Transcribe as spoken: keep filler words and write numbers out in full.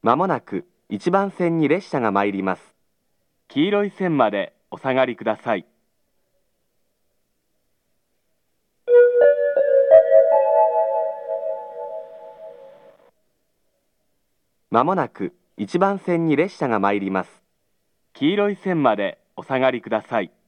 まもなくいちばん線に列車が参ります。黄色い線までお下がりください。まもなくいちばん線に列車が参ります。黄色い線までお下がりください。